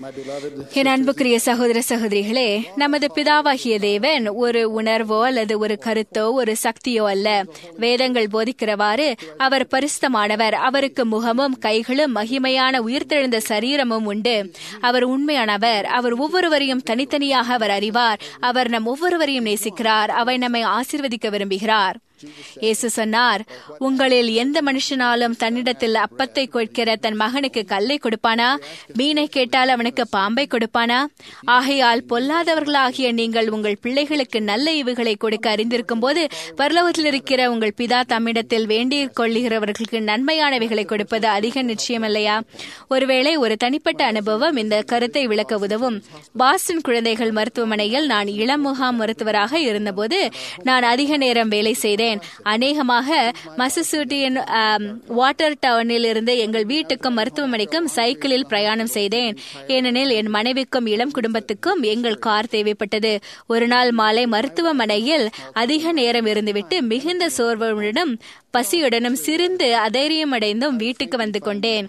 என் அன்புக்குரிய சகோதர சகோதரிகளே, நமது பிதாவாகிய தேவன் ஒரு உணர்வோ அல்லது ஒரு கருத்தோ ஒரு சக்தியோ அல்ல. வேதங்கள் போதிக்கிறவாறு அவர் பரிசுத்தமானவர். அவருக்கு முகமும் கைகளும் மகிமையான உயிர்த்தெழுந்த சரீரமும் உண்டு. அவர் உண்மையானவர். அவர் ஒவ்வொருவரையும் தனித்தனியாக அவர் அறிவார். அவர் நம் ஒவ்வொருவரையும் நேசிக்கிறார். அவர் நம்மை ஆசீர்வதிக்க விரும்புகிறார். இயேசு சொன்னார், உங்களில் எந்த மனுஷனாலும் தன்னிடத்தில் அப்பத்தை கொடுக்கிற தன் மகனுக்கு கல்லை கொடுப்பானா? மீனை கேட்டால் அவனுக்கு பாம்பை கொடுப்பானா? ஆகையால் பொல்லாதவர்களாகிய நீங்கள் உங்கள் பிள்ளைகளுக்கு நல்ல ஈவுகளை கொடுக்க அறிந்திருக்கும் போது பரலோகத்தில் இருக்கிற உங்கள் பிதா தம்மிடத்தில் வேண்டிக் கொள்ளுகிறவர்களுக்கு நன்மையானவைகளை கொடுப்பது அதிக நிச்சயமில்லையா? ஒருவேளை ஒரு தனிப்பட்ட அனுபவம் இந்த கருத்தை விளக்க உதவும். பாஸ்டன் குழந்தைகள் மருத்துவமனையில் நான் இளம் முகாம் மருத்துவராக இருந்தபோது நான் அதிக நேரம் வேலை செய்தேன். அநேகமாக மசசூட்டியின் வாட்டர் டவுனில் இருந்து எங்கள் வீட்டுக்கும் மருத்துவமனைக்கும் சைக்கிளில் பிரயாணம் செய்தேன். ஏனெனில் என் மனைவிக்கும் இளம் குடும்பத்துக்கும் எங்கள் கார் தேவைப்பட்டது. ஒரு நாள் மாலை மருத்துவமனையில் அதிக நேரம் இருந்துவிட்டு மிகுந்த சோர்வுடனும் பசியுடனும் சிரிந்து அதைரியமடைந்தும் வீட்டுக்கு வந்து கொண்டேன்.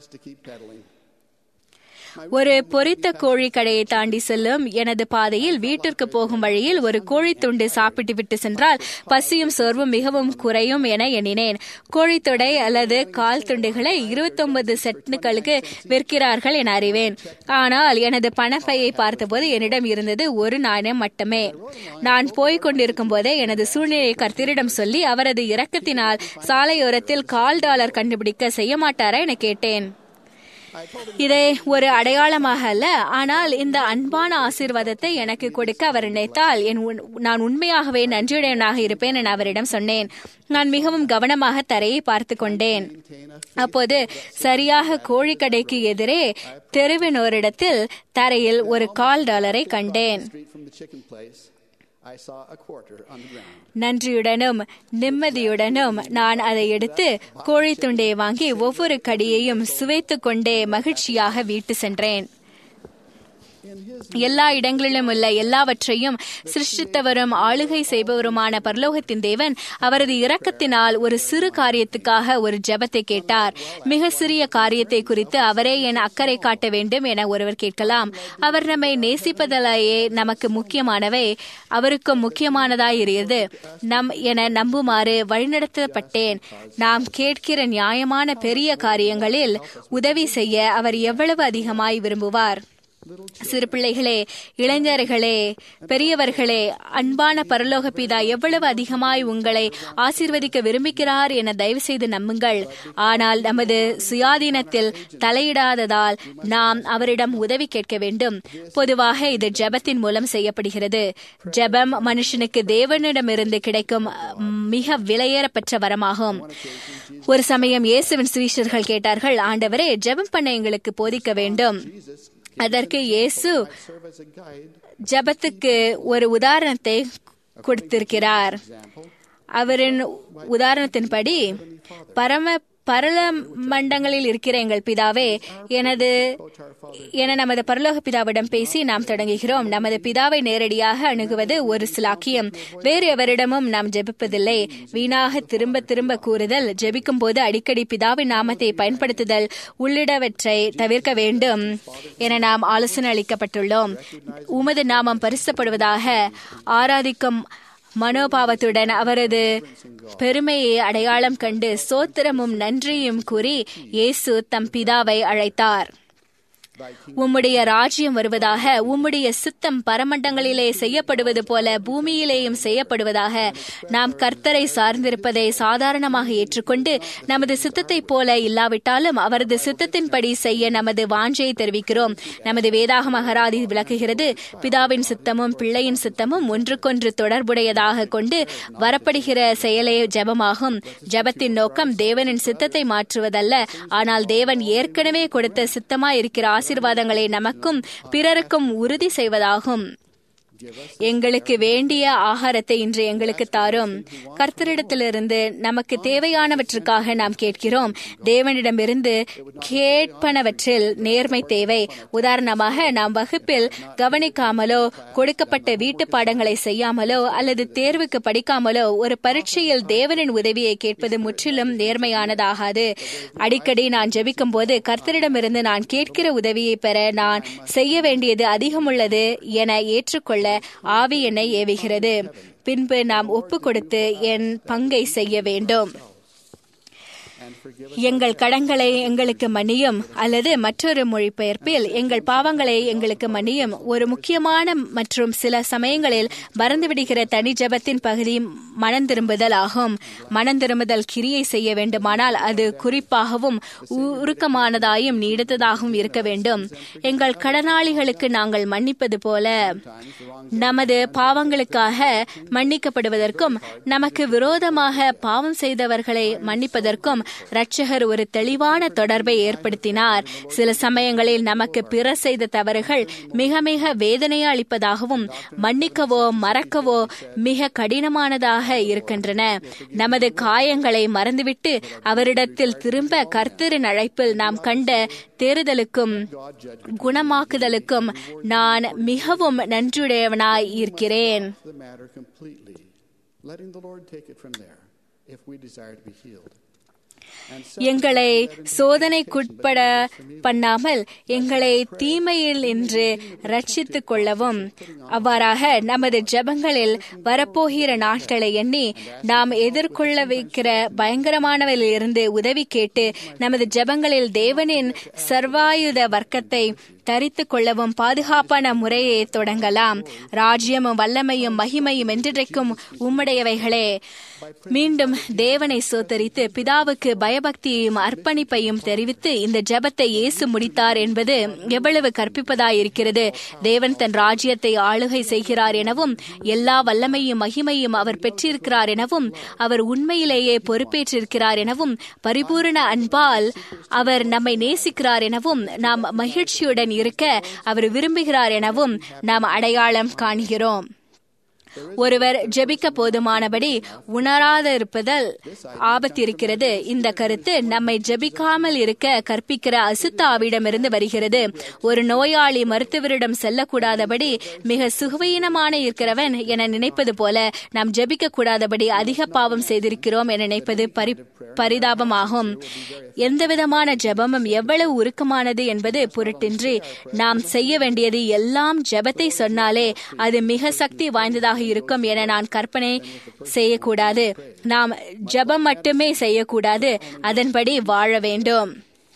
ஒரு பொரித்த கோழி கடையை தாண்டி செல்லும் எனது பாதையில் வீட்டிற்கு போகும் வழியில் ஒரு கோழி துண்டு சாப்பிட்டு விட்டு சென்றால் பசியும் சோர்வும் மிகவும் குறையும் என எண்ணினேன். கோழித்தொடை அல்லது கால் துண்டுகளை 29 சென்ட்டுகளுக்கு விற்கிறார்கள் என அறிவேன். ஆனால் எனது பணப்பையை பார்த்தபோது என்னிடம் இருந்தது ஒரு நாணயம் மட்டுமே. நான் போய்க் கொண்டிருக்கும் போதே எனது சூழ்நிலையை கர்த்தரிடம் சொல்லி அவரது இரக்கத்தினால் சாலையோரத்தில் $1 கண்டுபிடிக்க செய்ய மாட்டாரா என கேட்டேன். இதை ஒரு அடையாளமாக அல்ல, ஆனால் இந்த அன்பான ஆசீர்வாதத்தை எனக்கு கொடுக்க அவர் நினைத்தால் நான் உண்மையாகவே நன்றியுடையவனாக இருப்பேன் என அவரிடம் சொன்னேன். நான் மிகவும் கவனமாக தரையை பார்த்து கொண்டேன். அப்போது சரியாக கோழிக்கடைக்கு எதிரே தெருவினோரிடத்தில் தரையில் ஒரு $1 கண்டேன். நன்றியுடனும் நிம்மதியுடனும் நான் அதை எடுத்து கோழி துண்டை வாங்கி ஒவ்வொரு கடியையும் சுவைத்துக் கொண்டே மகிழ்ச்சியாக வீட்டு சென்றேன். எல்லா இடங்களிலும் உள்ள எல்லாவற்றையும் சிருஷ்டித்தவரும் ஆளுகை செய்பவருமான பரலோகத்தின் தேவன் அவரது இரக்கத்தினால் ஒரு சிறு காரியத்துக்காக ஒரு ஜெபத்தை கேட்டார். மிக சிறிய காரியத்தை குறித்து அவரே என் அக்கறை காட்ட வேண்டும் என ஒருவர் கேட்கலாம். அவர் நம்மை நேசிப்பதிலேயே நமக்கு முக்கியமானவை அவருக்கும் முக்கியமானதாயிருக்கிறது என நம்புமாறு வழிநடத்தப்பட்டேன். நாம் கேட்கிற நியாயமான பெரிய காரியங்களில் உதவி செய்ய அவர் எவ்வளவு அதிகமாய் விரும்புவார். சிறு பிள்ளைகளே, இளைஞர்களே, பெரியவர்களே, அன்பான பரலோக பிதா எவ்வளவு அதிகமாய் உங்களை ஆசீர்வதிக்க விரும்புகிறார் என தயவு செய்து நம்புங்கள். ஆனால் நமது சுயாதீனத்தில் தலையிடாததால் நாம் அவரிடம் உதவி கேட்க வேண்டும். பொதுவாக இது ஜெபத்தின் மூலம் செய்யப்படுகிறது. ஜெபம் மனுஷனுக்கு தேவனிடமிருந்து கிடைக்கும் மிக விலையேறப்பெற்ற வரமாகும். ஒரு சமயம் இயேசுவின் சீஷர்கள் கேட்டார்கள், ஆண்டவரே, ஜெபம் பண்ண எங்களுக்கு போதிக்க வேண்டும். அதற்கு இயேசு ஜெபத்துக்கு ஒரு உதாரணத்தை கொடுத்திருக்கிறார். அவரின் உதாரணத்தின்படி பரல மண்டங்களில் இருக்கிற எங்கள் பிதாவே என நமது பரலோக பிதாவிடம் பேசி நாம் தொடங்குகிறோம். நமது பிதாவை நேரடியாக அணுகுவது ஒரு சிலாக்கியம். வேறு எவரிடமும் நாம் ஜெபிப்பதில்லை. வீணாக திரும்ப திரும்ப கூறுதல், ஜெபிக்கும் போது அடிக்கடி பிதாவின் நாமத்தை பயன்படுத்துதல் உள்ளிடவற்றை தவிர்க்க வேண்டும் என நாம் ஆலோசனை அளிக்கப்பட்டுள்ளோம். உமது நாமம் பரிசுத்தப்படுவதாக ஆராதிக்கும் மனோபாவத்துடன் அவரது பெருமையை அடையாளம் கண்டு சோத்திரமும் நன்றியும் கூறி இயேசு தம் பிதாவை அழைத்தார். உம்முடைய ராஜ்யம் வருவதாக, உம்முடைய சித்தம் பரமண்டங்களிலே செய்யப்படுவது போல பூமியிலேயும் செய்யப்படுவதாக. நாம் கர்த்தரை சார்ந்திருப்பதை சாதாரணமாக ஏற்றுக்கொண்டு நமது சித்தத்தை போல இல்லாவிட்டாலும் அவரது சித்தத்தின்படி செய்ய நமது வாஞ்சையை தெரிவிக்கிறோம். நமது வேதாகம அகராதி விளக்குகிறது, பிதாவின் சித்தமும் பிள்ளையின் சித்தமும் ஒன்றுக்கொன்று தொடர்புடையதாக கொண்டு வரப்படுகிற செயலே ஜெபமாகும். ஜெபத்தின் நோக்கம் தேவனின் சித்தத்தை மாற்றுவதல்ல, ஆனால் தேவன் ஏற்கனவே கொடுத்த சித்தமாய் இருக்கிற ஆசீர்வாதங்களை நமக்கும் பிறருக்கும் உறுதி செய்வதாகும். எங்களுக்கு வேண்டிய ஆகாரத்தை இன்று எங்களுக்கு தாரும். கர்த்தரிடத்திலிருந்து நமக்கு தேவையானவற்றுக்காக நாம் கேட்கிறோம். தேவனிடமிருந்து கேட்பனவற்றில் நேர்மை தேவை. உதாரணமாக, நாம் வகுப்பில் கவனிக்காமலோ, கொடுக்கப்பட்ட வீட்டு பாடங்களை செய்யாமலோ அல்லது தேர்வுக்கு படிக்காமலோ ஒரு பரீட்சையில் தேவனின் உதவியை கேட்பது முற்றிலும் நேர்மையானதாகாது. அடிக்கடி நான் ஜெபிக்கும் போது கர்த்தரிடமிருந்து நான் கேட்கிற உதவியை பெற நான் செய்ய வேண்டியது அதிகமுள்ளது என ஏற்றுக்கொள்ள ஆவி என்னை ஏவுகிறது. பின்பு நாம் ஒப்பு கொடுத்து என் பங்கை செய்ய வேண்டும். எங்கள் கடன்களை எங்களுக்கு மன்னியும், அல்லது மற்றொரு மொழிபெயர்ப்பில் எங்கள் பாவங்களை எங்களுக்கு மன்னியும் ஒரு முக்கியமான மற்றும் சில சமயங்களில் மறந்துவிடுகிற தனி ஜெபத்தின் பகுதி மனந்திரும்புதல் ஆகும். மனந்திரும்புதல் கிரியை செய்ய வேண்டுமானால் அது குறிப்பாகவும் உருக்கமானதாயும் நீடித்ததாகவும் இருக்க வேண்டும். எங்கள் கடனாளிகளுக்கு நாங்கள் மன்னிப்பது போல நமது பாவங்களுக்காக மன்னிக்கப்படுவதற்கும் நமக்கு விரோதமாக பாவம் செய்தவர்களை மன்னிப்பதற்கும் இரட்சகர் ஒரு தெளிவான தொடர்பை ஏற்படுத்தினார். சில சமயங்களில் நமக்கு பிறர் செய்த தவறுகள் மிக மிக வேதனையை அளிப்பதாகவும் மன்னிக்கவோ மறக்கவோ மிக கடினமானதாக இருக்கின்றன. நமது காயங்களை மறந்துவிட்டு அவரிடத்தில் திரும்ப கர்த்தரின் அழைப்பில் நாம் கண்ட தேறுதலுக்கும் குணமாக்குதலுக்கும் நான் மிகவும் நன்றியுடையவனாய் இருக்கிறேன். எங்களை சோதனைக்குட்பட பண்ணாமல் எங்களை தீமையில் இன்று ரட்சித்துக் கொள்ளவும். அவ்வாறாக நமது ஜெபங்களில் வரப்போகிற நாட்களை எண்ணி நாம் எதிர்கொள்ள வைக்கிற பயங்கரமானவரிலிருந்து உதவி கேட்டு நமது ஜெபங்களில் தேவனின் சர்வாயுத வர்க்கத்தை தரித்து கொள்ளவும் பாதுகாப்பான முறையை தொடங்கலாம். ராஜ்யமும் வல்லமையும் மகிமையும் என்றென்றைக்கும் உம்முடையவைகளே. மீண்டும் தேவனை சோத்தரித்து பிதாவுக்கு பயபக்தியையும் அர்ப்பணிப்பையும் தெரிவித்து இந்த ஜெபத்தை இயேசு முடித்தார் என்பது எவ்வளவு கற்பிப்பதாயிருக்கிறது. தேவன் தன் ராஜ்யத்தை ஆளுகை செய்கிறார் எனவும் எல்லா வல்லமையும் மகிமையும் அவர் பெற்றிருக்கிறார் எனவும் அவர் உண்மையிலேயே பொறுப்பேற்றிருக்கிறார் எனவும் பரிபூரண அன்பால் அவர் நம்மை நேசிக்கிறார் எனவும் நாம் மகிழ்ச்சியுடன் இருக்க அவர் விரும்புகிறார் எனவும் நாம் அடையாளம் காண்கிறோம். ஒருவர் ஜெபிக்க போதுமானபடி உணராதிருப்பதில் ஆபத்திருக்கிறது. இந்த கருத்து நம்மை ஜெபிக்காமல் இருக்க கற்பிக்கிற அசுத்த ஆவியிடமிருந்து வருகிறது. ஒரு நோயாளி மருத்துவரிடம் செல்லக்கூடாதபடி மிக சுகவீனமான இருக்கிறவன் என நினைப்பது போல நாம் ஜெபிக்க கூடாதபடி அதிக பாவம் செய்திருக்கிறோம் என நினைப்பது பரிதாபமாகும். எந்தவிதமான ஜெபமும் எவ்வளவு உருக்கமானது என்பது பொருட்டின்றி நாம் செய்ய வேண்டியது எல்லாம் ஜெபத்தை சொன்னாலே அது மிக சக்தி வாய்ந்ததாக இருக்கும் என நான் கற்பனை செய்யக்கூடாது. நாம் ஜெபம் மட்டுமே செய்யக்கூடாது, அதன்படி வாழ வேண்டும்.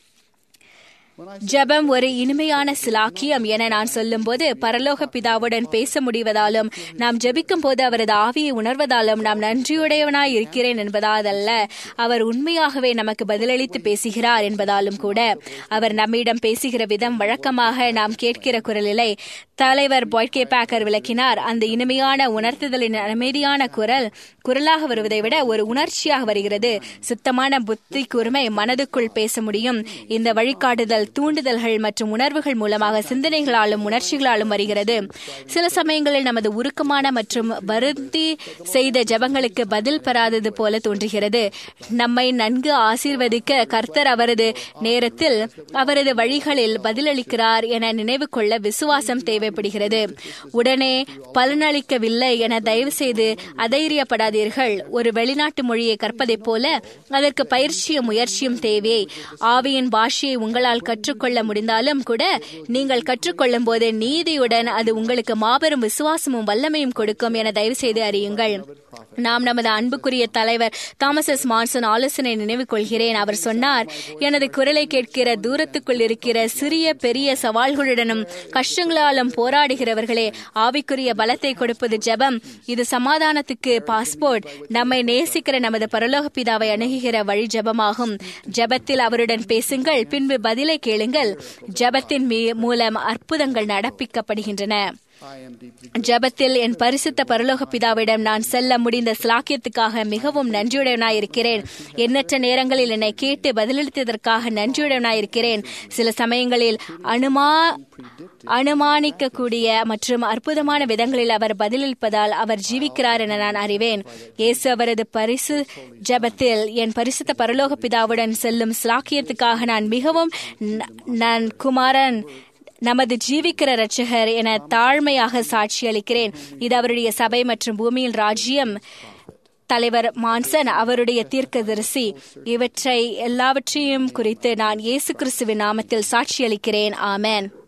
ஜெபம் ஒரு இனிமையான சிலாக்கியம் என நான் சொல்லும் போது பரலோக பிதாவுடன் பேச முடிவதாலும் நாம் ஜெபிக்கும் போது அவரது ஆவியை உணர்வதாலும் நாம் நன்றியுடையவனாய் இருக்கிறேன் என்பதாலல்ல, அவர் உண்மையாகவே நமக்கு பதிலளித்து பேசுகிறார் என்பதாலும் கூட. அவர் நம்மிடம் பேசுகிற விதம் வழக்கமாக நாம் கேட்கிற குரலில்லை. தலைவர் பாய்ட் கே பேக்கர் விளக்கினார். அந்த இனிமையான உணர்த்துதலின் அமைதியான குரலாக வருவதை விட ஒரு உணர்ச்சியாக வருகிறது. சுத்தமான புத்தி கூர்மை மனதுக்குள் பேச முடியும். இந்த வழிகாட்டுதல் தூண்டுதல்கள் மற்றும் உணர்வுகள் மூலமாக சிந்தனைகளாலும் உணர்ச்சிகளாலும் வருகிறது. சில சமயங்களில் நமது உருக்கமான மற்றும் வருந்தி செய்த ஜெபங்களுக்கு பதில் பெறாதது போல தோன்றுகிறது. நம்மை நன்கு ஆசீர்வதிக்க கர்த்தர் அவரது நேரத்தில் அவரது வழிகளில் பதிலளிக்கிறார் என நினைவு கொள்ள விசுவாசம் தேவைப்படுகிறது. உடனே பலனளிக்கவில்லை என தயவு செய்து அதைரியப்படாதீர்கள். ஒரு வெளிநாட்டு மொழியை கற்பதைப் போல அதற்கு பயிற்சியும் முயற்சியும் தேவை. ஆவியின் பாஷையை உங்களால் கற்றுக்கொள்ள முடிந்தாலும் கூட நீங்கள் கற்றுக்கொள்ளும் போது நீதியுடன் அது உங்களுக்கு மாபெரும் விசுவாசமும் வல்லமையும் கொடுக்கும் என தயவு செய்து அறியுங்கள். நாம் நமது அன்புக்குரிய தலைவர் தாமஸ் எஸ் மான்சன் ஆலோசனை நினைவு கொள்கிறேன். அவர் சொன்னார், எனது குரலை கேட்கிற தூரத்துக்குள் இருக்கிற சிறிய பெரிய சவால்களுடனும் கஷ்டங்களாலும் போராடுகிறவர்களே, ஆவிக்குரிய பலத்தை கொடுப்பது ஜெபம். இது சமாதானத்துக்கு பாஸ்போர்ட். நம்மை நேசிக்கிற நமது பரலோக பிதாவை அணுகுகிற வழி ஜெபமாகும். ஜெபத்தில் அவருடன் பேசுங்கள், பின்பு பதிலை கேளுங்கள். ஜெபத்தின் மூலம் அற்புதங்கள் நடப்பிக்கப்படுகின்றன. ஜெபத்தில் என் பரிசுத்த பரலோக பிதாவிடம் நான் செல்ல முடிந்த ஸ்லாக்கியத்துக்காக மிகவும் நன்றியுடையவனாயிருக்கிறேன். எண்ணற்ற நேரங்களில் என்னை கேட்டு பதிலளித்ததற்காக நன்றியுடையவனாயிருக்கிறேன். சில சமயங்களில் அனுமானிக்கக்கூடிய மற்றும் அற்புதமான விதங்களில் அவர் பதிலளிப்பதால் அவர் ஜீவிக்கிறார் என நான் அறிவேன். இயேசு அவரது பரிசு ஜெபத்தில் என் பரிசுத்த பரலோக பிதாவுடன் செல்லும் ஸ்லாக்கியத்துக்காக நான் மிகவும் நான் குமாரன் நமது ஜீவிக்கிற இரட்சகர் என தாழ்மையாக சாட்சி அளிக்கிறேன். இது அவருடைய சபை மற்றும் பூமியில் ராஜ்யம் தலைவர் மான்சன் அவருடைய தீர்க்கதரிசி இவற்றை எல்லாவற்றையும் குறித்து நான் இயேசு கிறிஸ்துவின் நாமத்தில் சாட்சி அளிக்கிறேன். ஆமென்.